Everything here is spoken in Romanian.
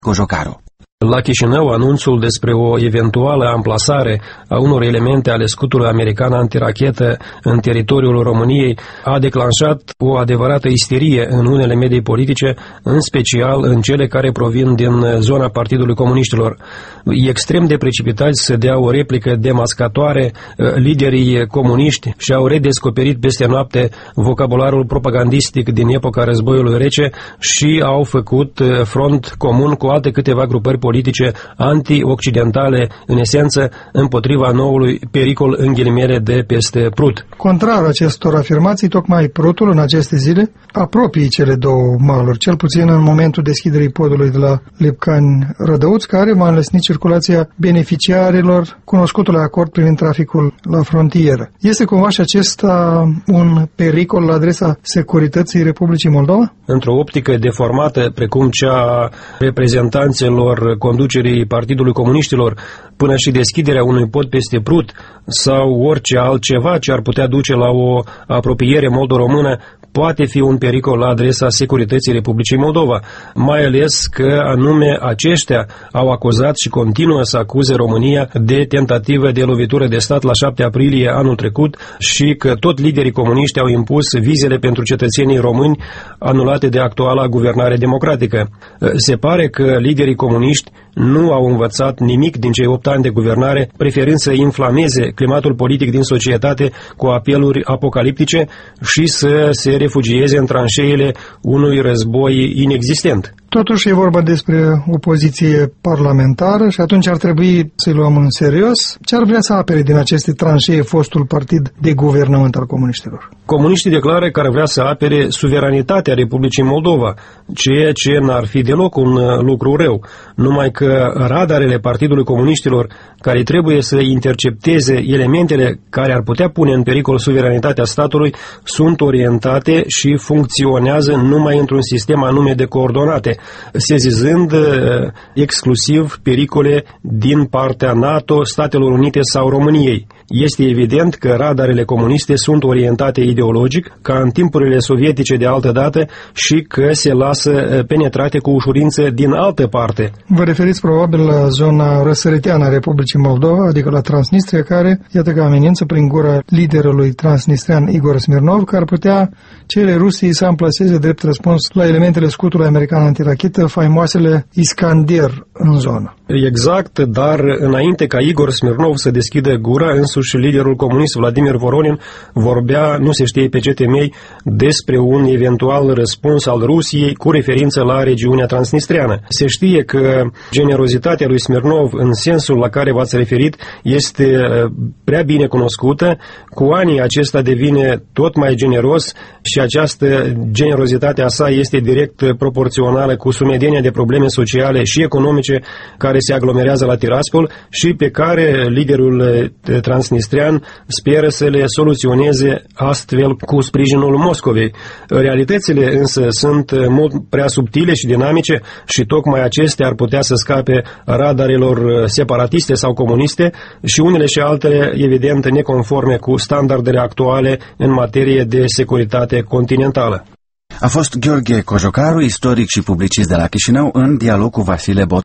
Cojocaru. La Chișinău, anunțul despre o eventuală amplasare a unor elemente ale scutului american antirachetă în teritoriul României a declanșat o adevărată isterie în unele medii politice, în special în cele care provin din zona Partidului Comuniștilor. E extrem de precipitați să dea o replică demascatoare. Liderii comuniști și-au redescoperit peste noapte vocabularul propagandistic din epoca războiului rece și au făcut front comun cu alte câteva grupări politice anti-occidentale, în esență, împotriva noului pericol în ghilimele de peste Prut. Contrar acestor afirmații, tocmai Prutul în aceste zile apropie cele două maluri, cel puțin în momentul deschiderii podului de la Lipcani-Rădăuț, care va înlesni circulația beneficiarilor cunoscutului acord privind traficul la frontieră. Este cumva și acesta un pericol la adresa securității Republicii Moldova? Într-o optică deformată, precum cea a reprezentanților conducerii Partidului Comuniștilor, până și deschiderea unui pod peste Prut sau orice altceva ce ar putea duce la o apropiere moldo-română poate fi un pericol la adresa securității Republicii Moldova, mai ales că anume aceștia au acuzat și continuă să acuze România de tentativă de lovitură de stat la 7 aprilie anul trecut și că tot liderii comuniști au impus vizele pentru cetățenii români anulate de actuala guvernare democratică. Se pare că liderii comuniști nu au învățat nimic din cei 8 ani de guvernare, preferând să inflameze climatul politic din societate cu apeluri apocaliptice și să se refugieze în tranșeile unui război inexistent. Totuși e vorba despre o poziție parlamentară și atunci ar trebui să-i luăm în serios. Ce ar vrea să apere din aceste tranșee fostul partid de guvernământ al comuniștilor? Comuniștii declară că ar vrea să apere suveranitatea Republicii Moldova, ceea ce n-ar fi deloc un lucru rău, numai că radarele Partidului Comuniștilor, care trebuie să intercepteze elementele care ar putea pune în pericol suveranitatea statului, sunt orientate și funcționează numai într-un sistem anume de coordonate, sezizând exclusiv pericole din partea NATO, Statelor Unite sau României. Este evident că radarele comuniste sunt orientate ideologic, ca în timpurile sovietice de altă dată, și că se lasă penetrate cu ușurință din altă parte. Vă referiți probabil la zona răsăriteană a Republicii Moldova, adică la Transnistria, care, iată că amenință prin gura liderului transnistrian Igor Smirnov, că ar putea cere Rusiei să amplaseze drept răspuns la elementele scutului american antirachetă, faimoasele Iskander în zonă. Exact, dar înainte ca Igor Smirnov să deschidă gura, însuși liderul comunist Vladimir Voronin vorbea, nu se știe pe ce temei, despre un eventual răspuns al Rusiei cu referință la regiunea transnistreană. Se știe că generozitatea lui Smirnov, în sensul la care v-ați referit, este prea bine cunoscută. Cu anii acesta devine tot mai generos și această generozitate a sa este direct proporțională cu sumedenia de probleme sociale și economice care se aglomerează la Tiraspol și pe care liderul transnistrian speră să le soluționeze astfel cu sprijinul Moscovei. Realitățile însă sunt mult prea subtile și dinamice și tocmai acestea ar putea să scape radarelor separatiste sau comuniste și unele și altele, evident, neconforme cu standardele actuale în materie de securitate continentală. A fost Gheorghe Cojocaru, istoric și publicist de la Chișinău, în dialog cu Vasile Bot.